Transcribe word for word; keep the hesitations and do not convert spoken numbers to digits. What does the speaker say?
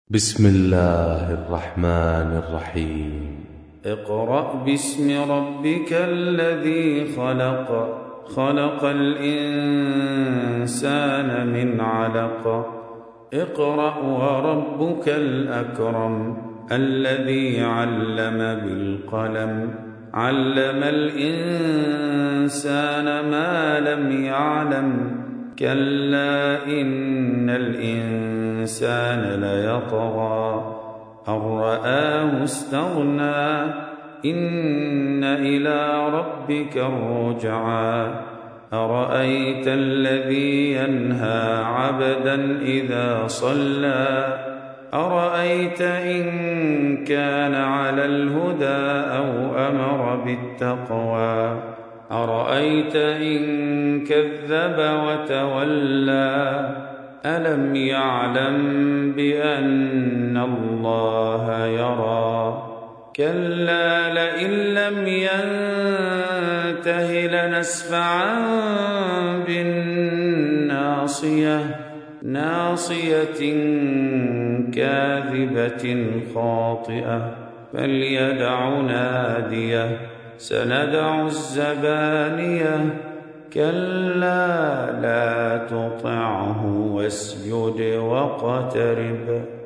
بسم الله الرحمن الرحيم. اقرأ باسم ربك الذي خلق خلق الإنسان من علق اقرأ وربك الأكرم الذي علم بالقلم علم الإنسان ما لم يعلم كلا إن الإنسان ليطغى أن رآه استغنى إن إلى ربك الرجعى أرأيت الذي ينهى عبدا إذا صلى أرأيت إن كان على الهدى أو أمر بالتقوى أرأيت إن كذب وتولى ألم يعلم بأن الله يرى كلا لئن لم ينته لنسفعا بالناصية ناصية كاذبة خاطئة فليدع ناديه سندع الزبانية كلا لا تطعه واسجد واقترب